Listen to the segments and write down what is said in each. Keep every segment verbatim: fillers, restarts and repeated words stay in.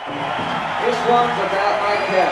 This one's about my cat.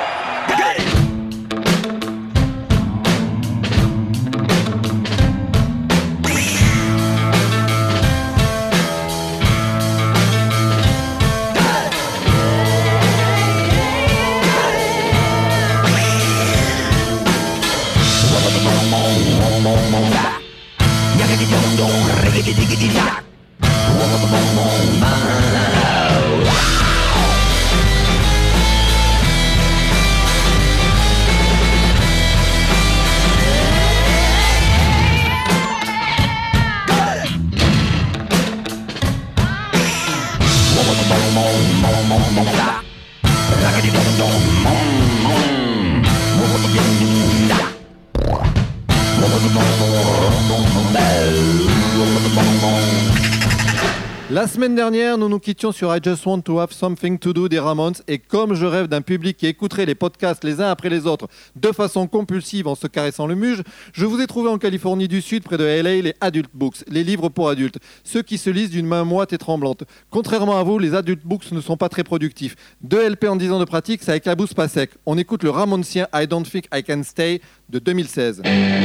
La semaine dernière, nous nous quittions sur I Just Want to Have Something to Do des Ramones et comme je rêve d'un public qui écouterait les podcasts les uns après les autres de façon compulsive en se caressant le muge, je vous ai trouvé en Californie du Sud près de L A les Adult Books, les livres pour adultes, ceux qui se lisent d'une main moite et tremblante. Contrairement à vous, les Adult Books ne sont pas très productifs. Deux L P en dix ans de pratique, ça éclabousse pas sec. On écoute le Ramoncien I Don't Think I Can Stay de deux mille seize.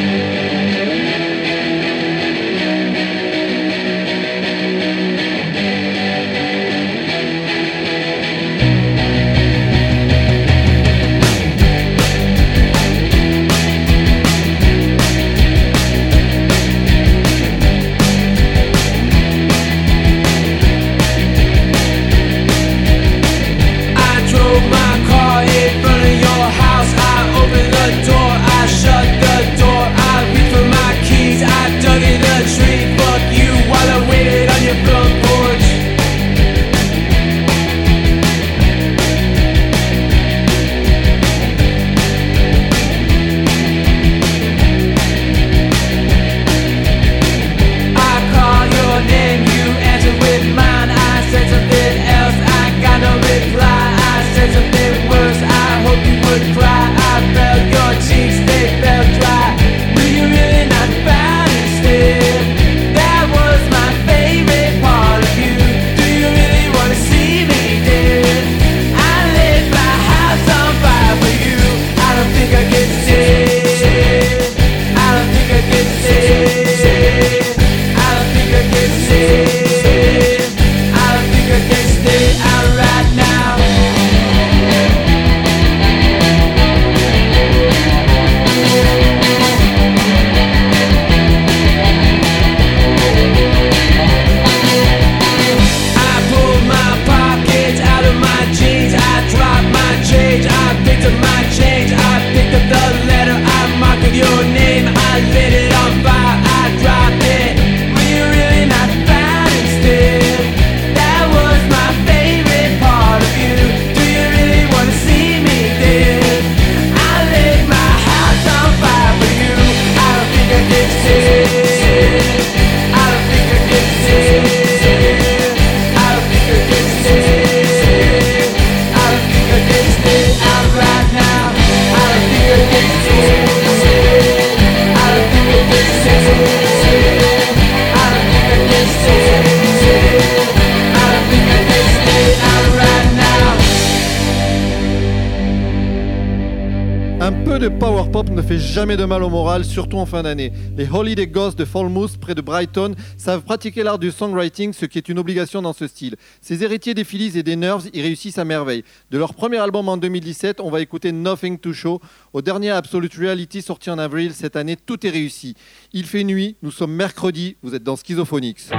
De power pop ne fait jamais de mal au moral, surtout en fin d'année. Les Holiday Ghosts de Falmouth, près de Brighton, savent pratiquer l'art du songwriting, ce qui est une obligation dans ce style. Ces héritiers des Phillies et des Nerves y réussissent à merveille. De leur premier album en deux mille dix-sept, on va écouter Nothing to Show. Au dernier Absolute Reality sorti en avril cette année, tout est réussi. Il fait nuit, nous sommes mercredi, vous êtes dans Schizophonics.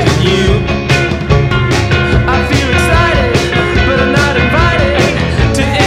To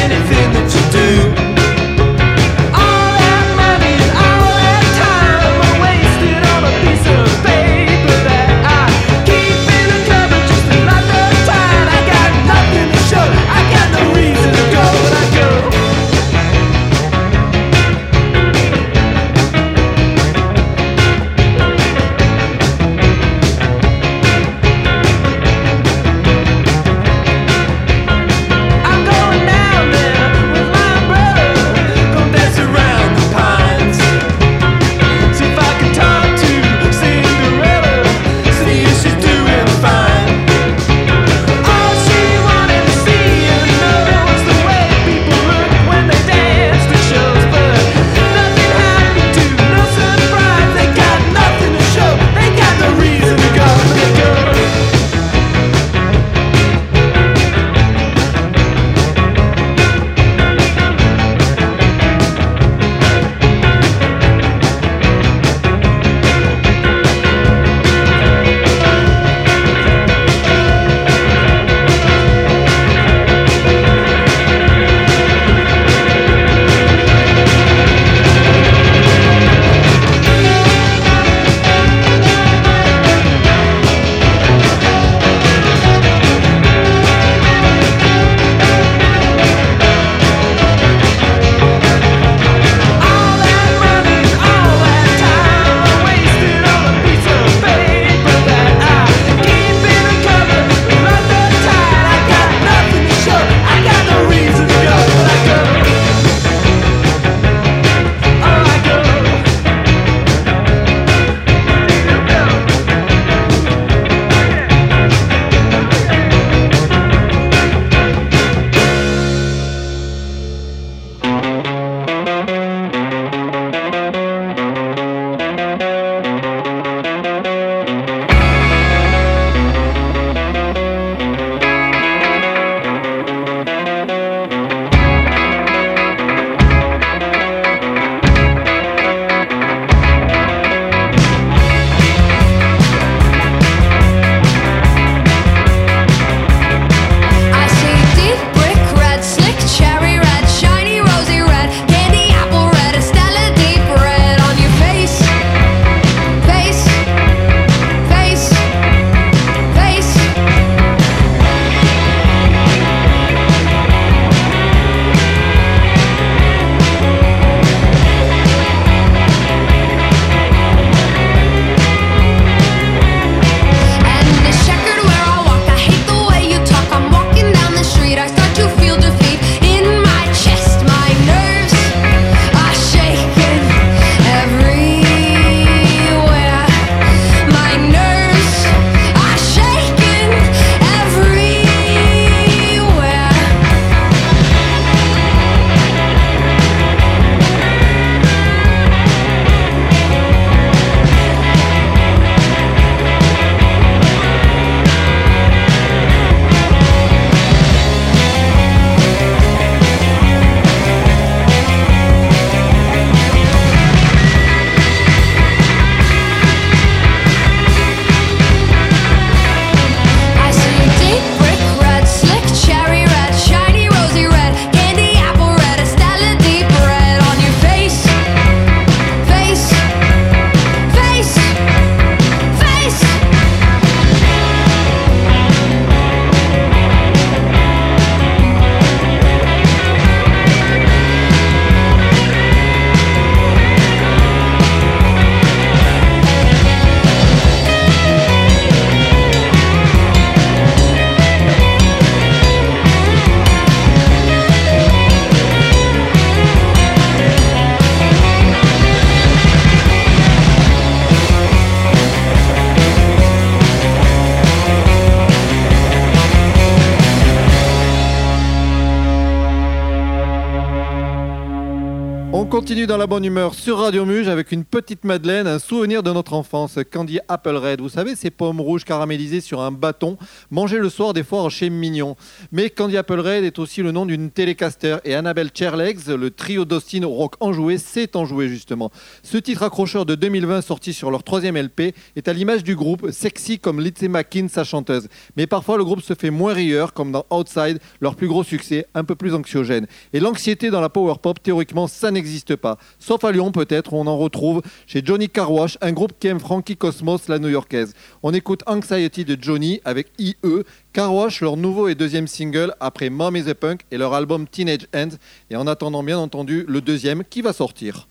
continue dans la bonne humeur sur Radio Muge avec une petite Madeleine, un souvenir de notre enfance. Candy Apple Red, vous savez, ces pommes rouges caramélisées sur un bâton, mangées le soir des foires chez Mignon. Mais Candy Apple Red est aussi le nom d'une télécaster et Annabelle Chairlegs, le trio d'Austin rock enjoué, s'est enjoué justement. Ce titre accrocheur de deux mille vingt sorti sur leur troisième L P est à l'image du groupe, sexy comme Lindsay McKean, sa chanteuse. Mais parfois le groupe se fait moins rieur comme dans Outside, leur plus gros succès, un peu plus anxiogène. Et l'anxiété dans la power pop, théoriquement, ça n'existe pas. Sauf à Lyon peut-être, où on en retrouve chez Johnny Carwash, un groupe qui aime Frankie Cosmos, la new-yorkaise. On écoute Anxiety de Johnny avec I E, Carwash, leur nouveau et deuxième single après Mom is a Punk et leur album Teenage Ends. Et en attendant bien entendu le deuxième qui va sortir.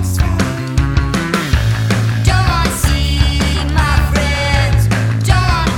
Don't wanna see my friends. Don't wanna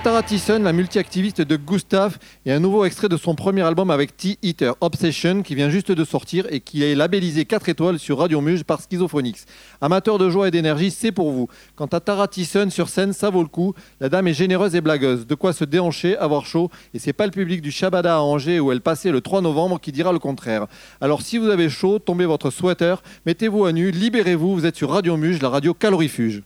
Tara Thiessen, la multi-activiste de Gustave, et un nouveau extrait de son premier album avec T-Eater, Obsession, qui vient juste de sortir et qui est labellisé quatre étoiles sur Radio Muge par Schizophonics. Amateur de joie et d'énergie, c'est pour vous. Quant à Tara Thiessen, sur scène, ça vaut le coup. La dame est généreuse et blagueuse, de quoi se déhancher, avoir chaud, et c'est pas le public du Shabada à Angers où elle passait le trois novembre qui dira le contraire. Alors si vous avez chaud, tombez votre sweater, mettez-vous à nu, libérez-vous, vous êtes sur Radio Muge, la radio calorifuge.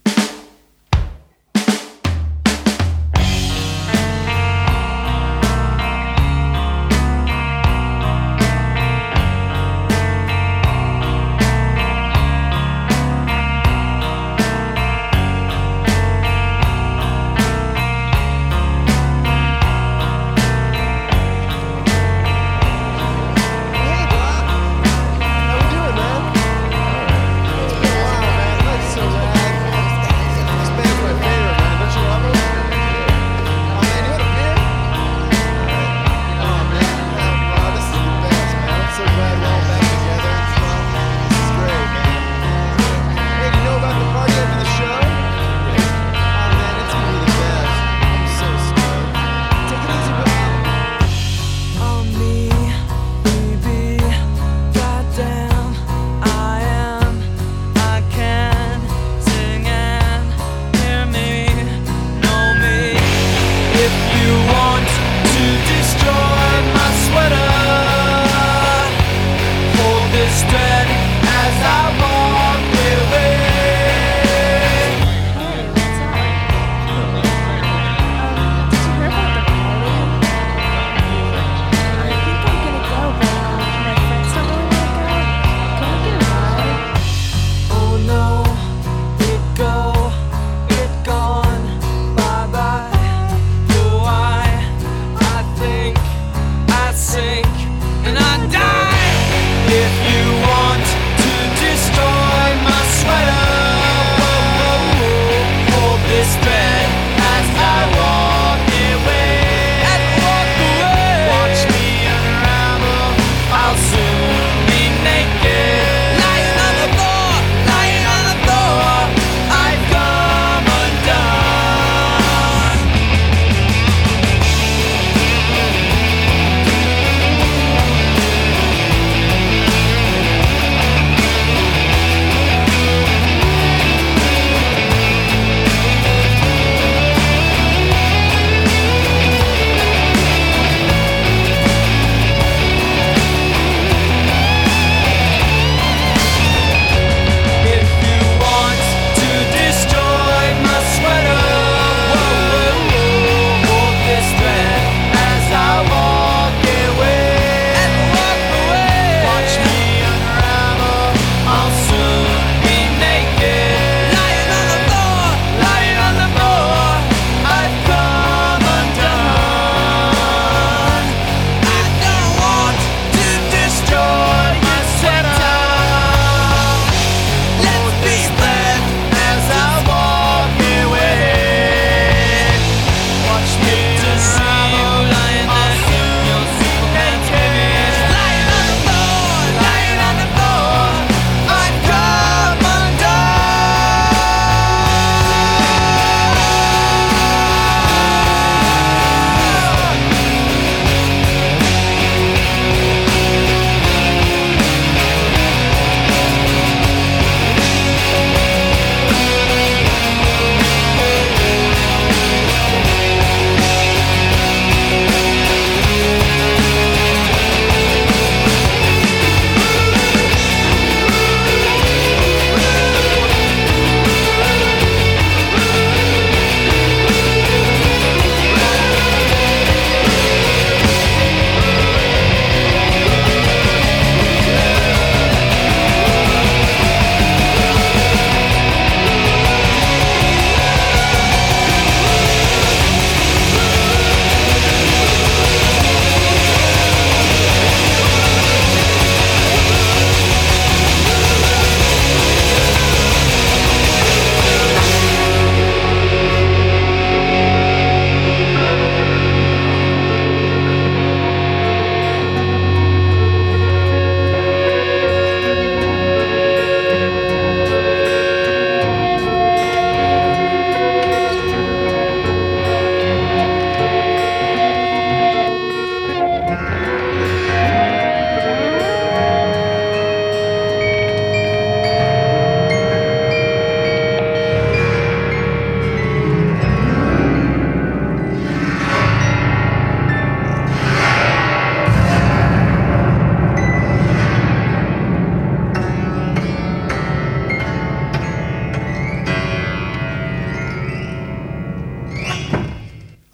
How we doing, man? It's been a while, man. Life's so rad.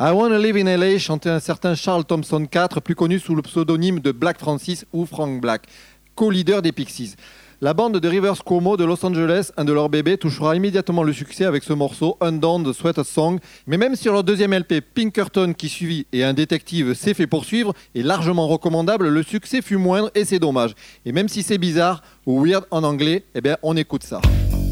I Wanna Live in L A chantait un certain Charles Thompson quatre, plus connu sous le pseudonyme de Black Francis ou Frank Black, co-leader des Pixies. La bande de Rivers Cuomo de Los Angeles, un de leurs bébés, touchera immédiatement le succès avec ce morceau, Undone the Sweetest Song. Mais même sur leur deuxième L P, Pinkerton, qui suivit, et un détective s'est fait poursuivre, est largement recommandable, le succès fut moindre et c'est dommage. Et même si c'est bizarre, ou weird en anglais, eh bien on écoute ça.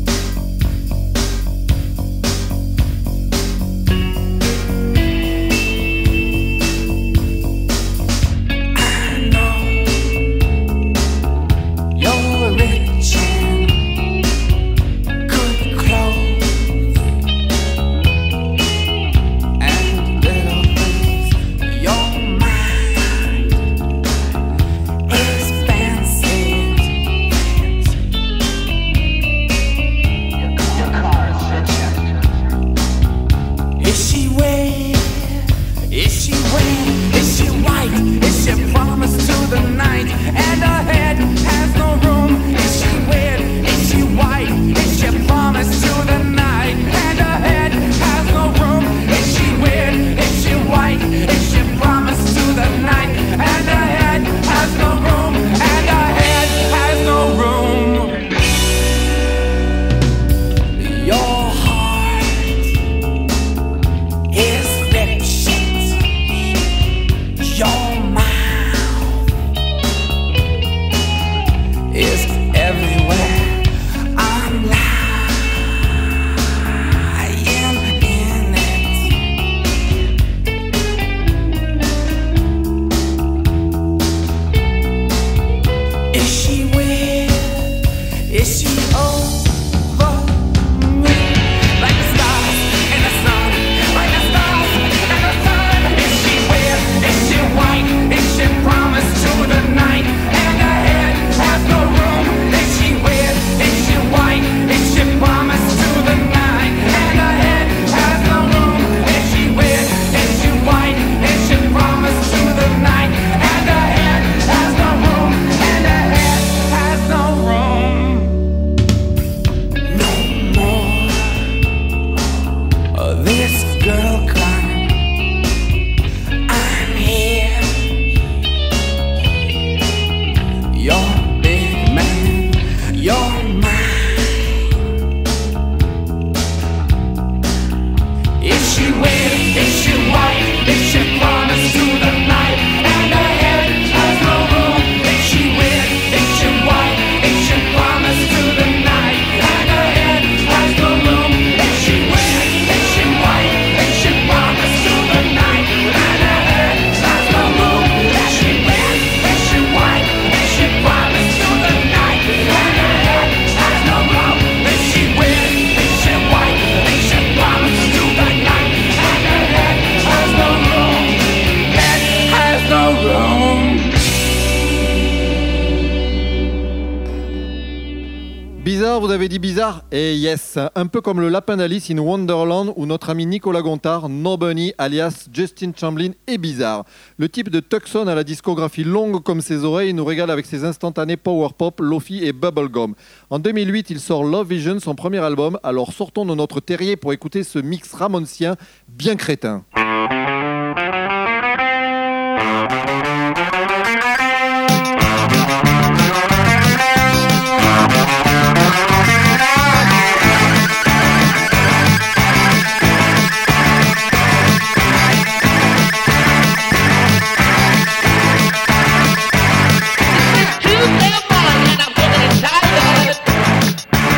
Vous avez dit bizarre? Et yes, un peu comme le lapin d'Alice in Wonderland où notre ami Nicolas Gontard, No Bunny, alias Justin Chamberlain, est bizarre. Le type de Tucson à la discographie longue comme ses oreilles nous régale avec ses instantanés power pop, lofi et bubblegum. En deux mille huit, il sort Love Vision, son premier album, alors sortons de notre terrier pour écouter ce mix ramoncien bien crétin.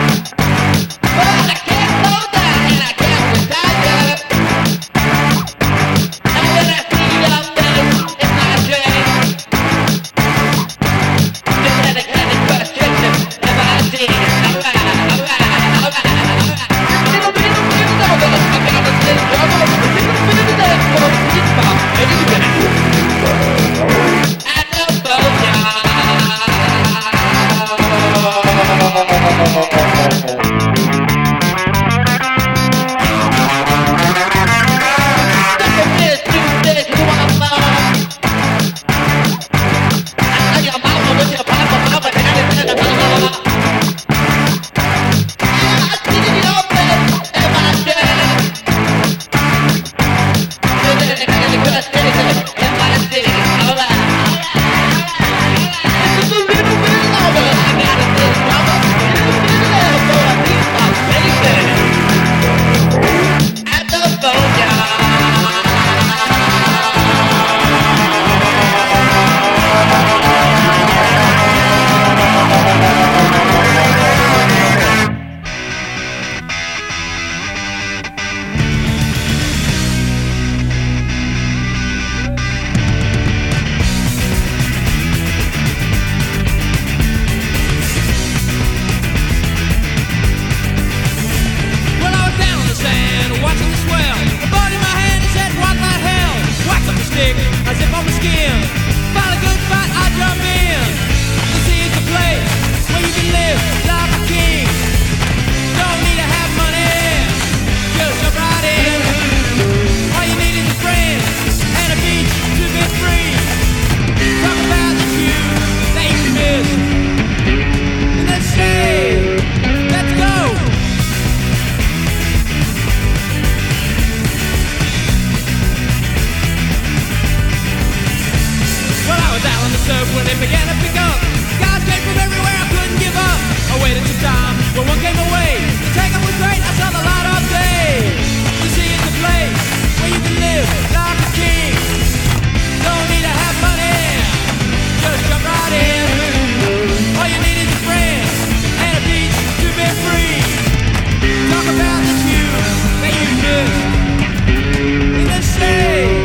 But I can't slow down and I can't retire. surf when it began to pick up. Guys came from everywhere, I couldn't give up. I waited some time, when one came away. The take-up was great, I saw the light of day. You see, it's a place where you can live like a king. Don't need to have money, just jump right in. All you need is a friend and a beach to be free. Talk about the view that you missed in the sea.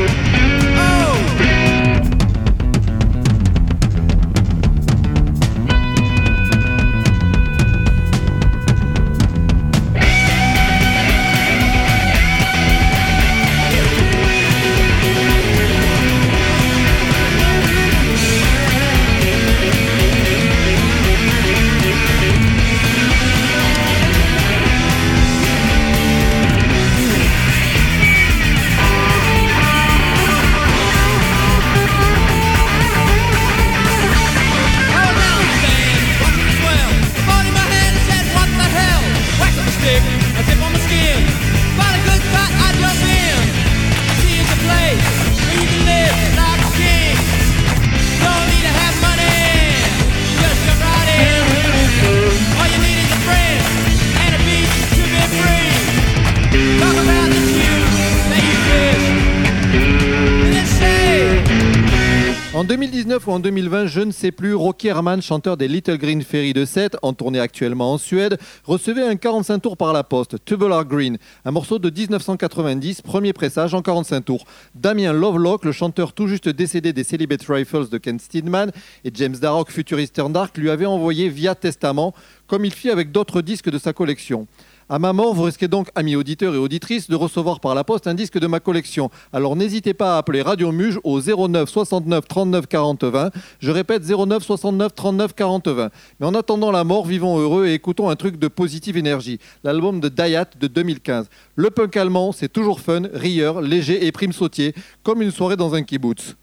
En deux mille dix-neuf ou en deux mille vingt, je ne sais plus, Rocky Herman, chanteur des Little Green Fairies de Sète, en tournée actuellement en Suède, recevait un quarante-cinq tours par la poste, Tubular Green, un morceau de dix-neuf cent quatre-vingt-dix, premier pressage en quarante-cinq tours. Damien Lovelock, le chanteur tout juste décédé des Celibate Rifles de Ken Steedman, et James Darroch, futur Eastern Dark, lui avaient envoyé via testament, comme il fit avec d'autres disques de sa collection. À ma mort, vous risquez donc, amis auditeurs et auditrices, de recevoir par la poste un disque de ma collection. Alors n'hésitez pas à appeler Radio Muge au zéro neuf soixante-neuf trente-neuf quarante vingt. Je répète, zéro neuf soixante-neuf trente-neuf quarante vingt. Mais en attendant la mort, vivons heureux et écoutons un truc de Positive Energy, l'album de Dayat de deux mille quinze. Le punk allemand, c'est toujours fun, rieur, léger et prime sautier, comme une soirée dans un kibbutz.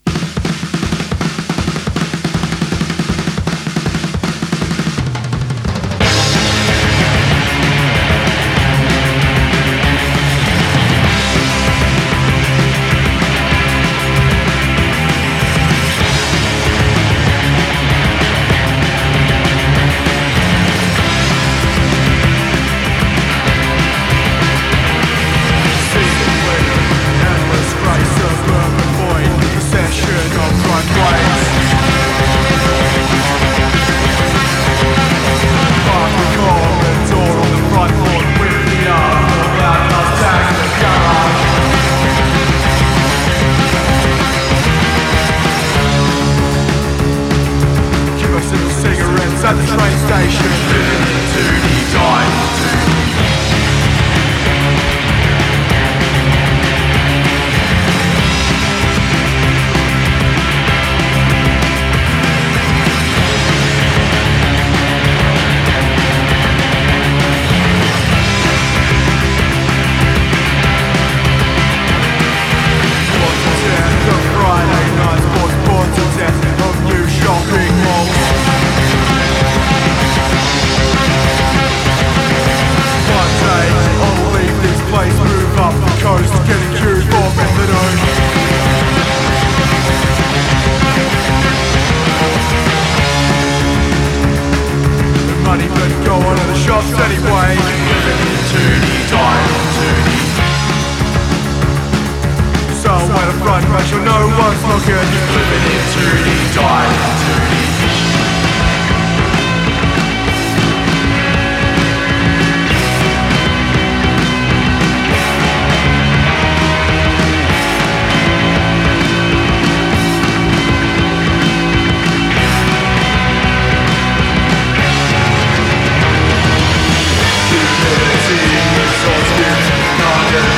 At the train station, Toonie died. The Friday nights was born to death of new shopping malls. I'll leave this place, move up the coast, getting cued for methadone. The money but go on to the shops anyway. Living in Toonie, dying in Toonie. So when a front rush, you'll no one's looking. Living in Toonie, dying in Toonie.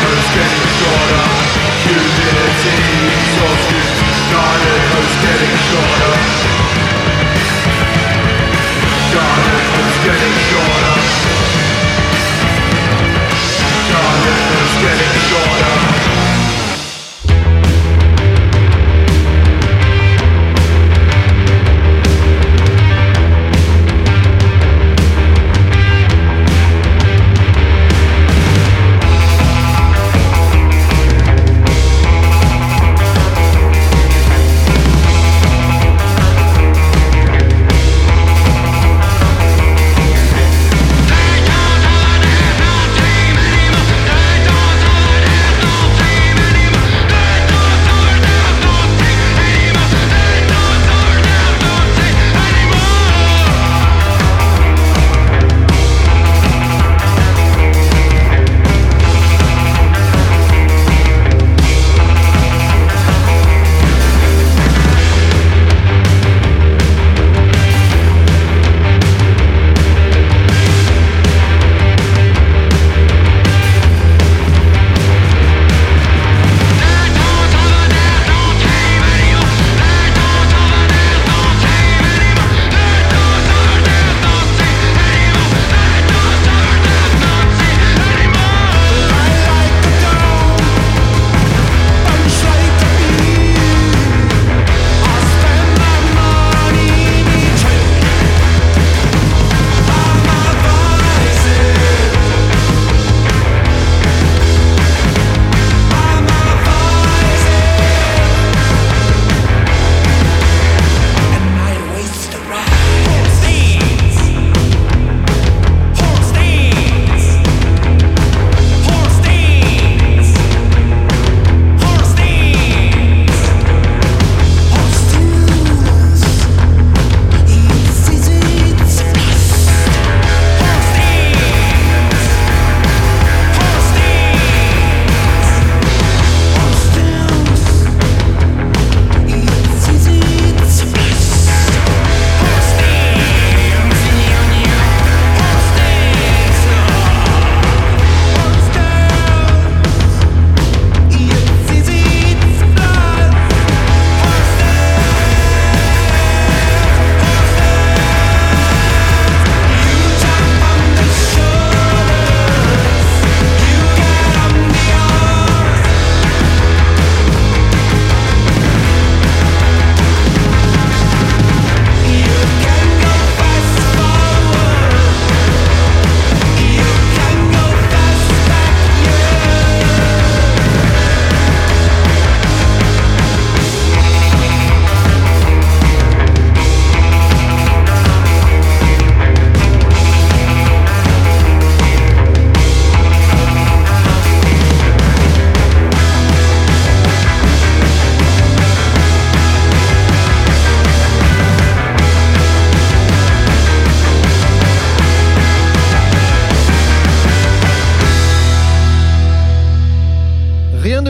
Getting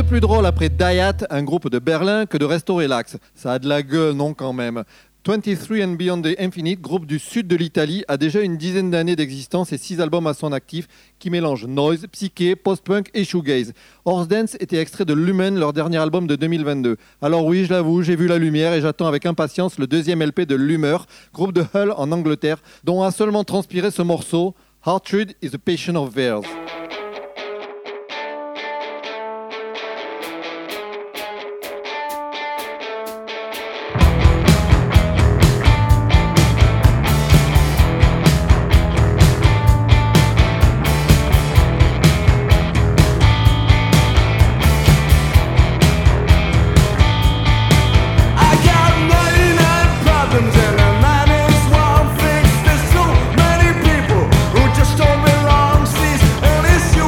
plus drôle après Dayat, un groupe de Berlin, que de restaurer l'Axe. Ça a de la gueule, non quand même. vingt-trois and Beyond the Infinite, groupe du sud de l'Italie, a déjà une dizaine d'années d'existence et six albums à son actif qui mélangent noise, psyché, post-punk et shoegaze. Horse Dance était extrait de Lumen, leur dernier album de deux mille vingt-deux. Alors oui, je l'avoue, j'ai vu la lumière et j'attends avec impatience le deuxième L P de Lumeur, groupe de Hull en Angleterre, dont a seulement transpiré ce morceau, Heartrude is a Passion of Theirs. Don't belong, cease, and it's your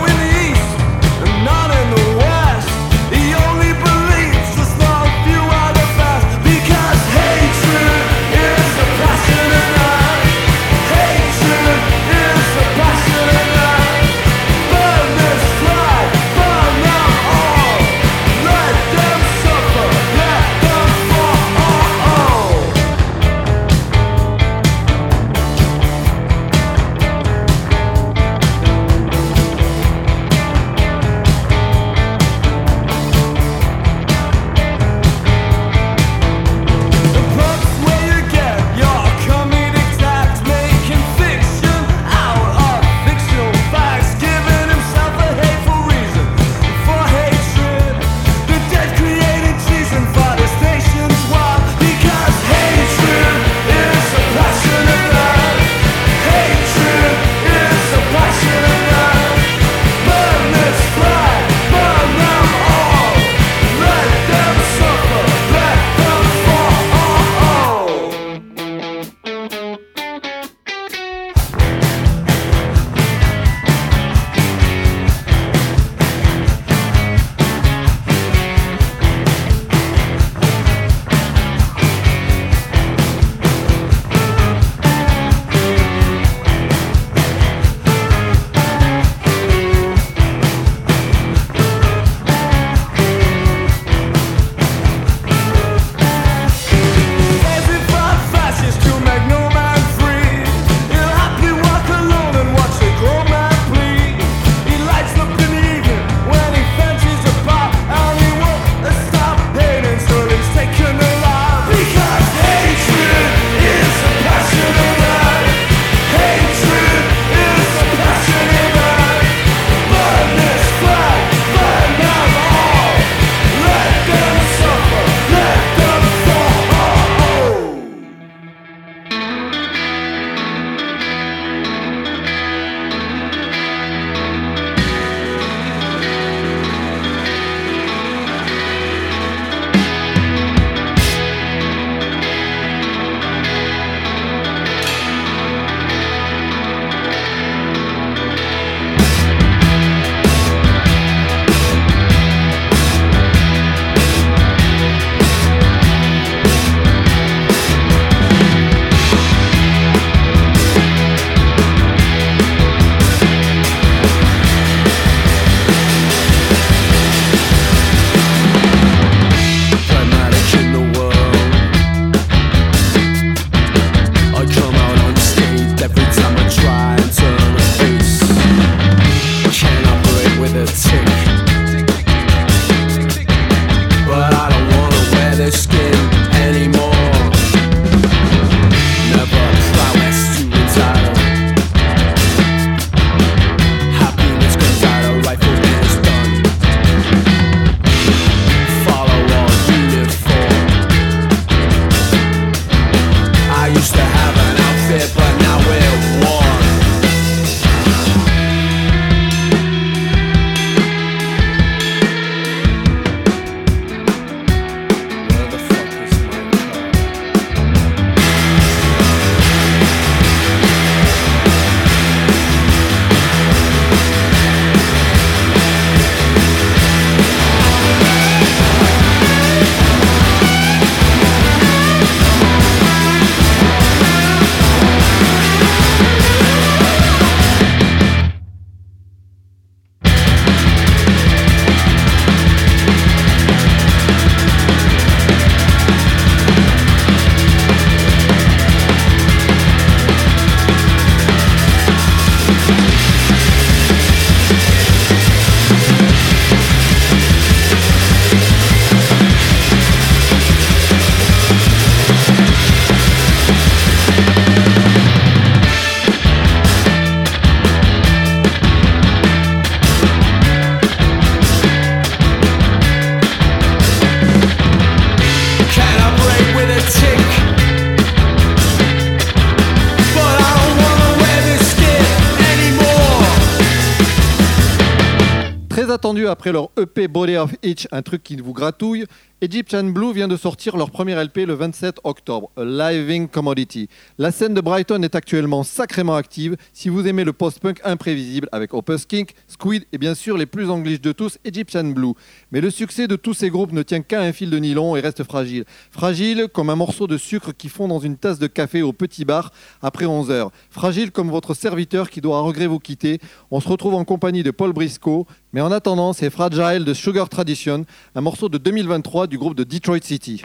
Très attendu après leur E P Body of Itch, un truc qui vous gratouille, Egyptian Blue vient de sortir leur premier L P le vingt-sept octobre, A Living Commodity. La scène de Brighton est actuellement sacrément active si vous aimez le post-punk imprévisible avec Opus Kink, Squid et bien sûr les plus angliches de tous, Egyptian Blue. Mais le succès de tous ces groupes ne tient qu'à un fil de nylon et reste fragile. Fragile comme un morceau de sucre qui fond dans une tasse de café au petit bar après onze heures. Fragile comme votre serviteur qui doit à regret vous quitter. On se retrouve en compagnie de Paul Briscoe. Mais en attendant, c'est Fragile de Sugar Tradition, un morceau de deux mille vingt-trois du groupe de Detroit City.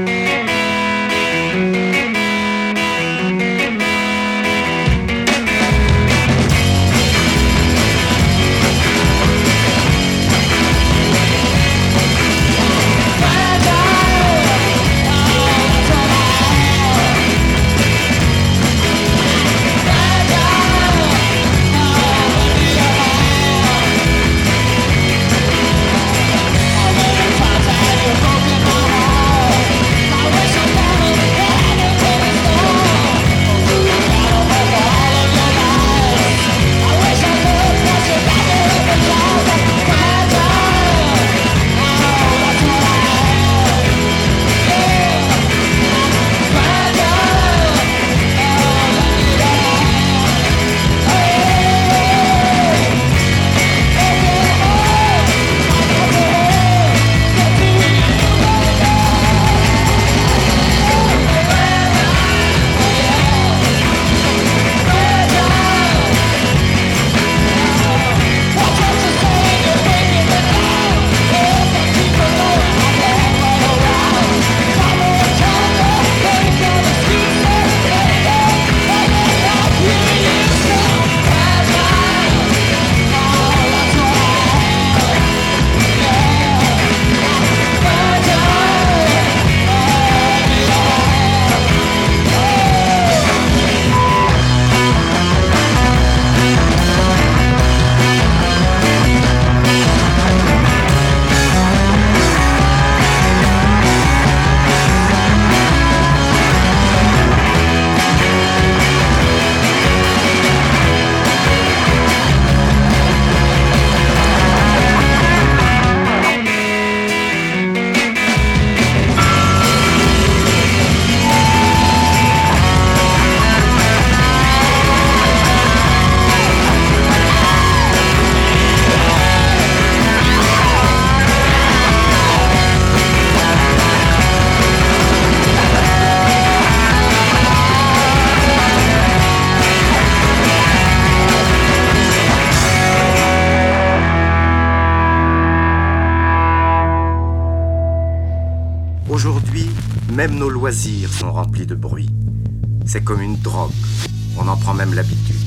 Aujourd'hui, même nos loisirs sont remplis de bruit. C'est comme une drogue. On en prend même l'habitude.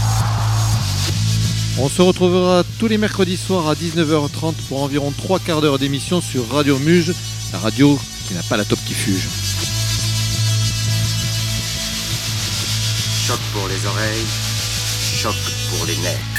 On se retrouvera tous les mercredis soirs à dix-neuf heures trente pour environ trois quarts d'heure d'émission sur Radio Muge, la radio qui n'a pas la top qui fuge. Choc pour les oreilles, choc pour les nerfs.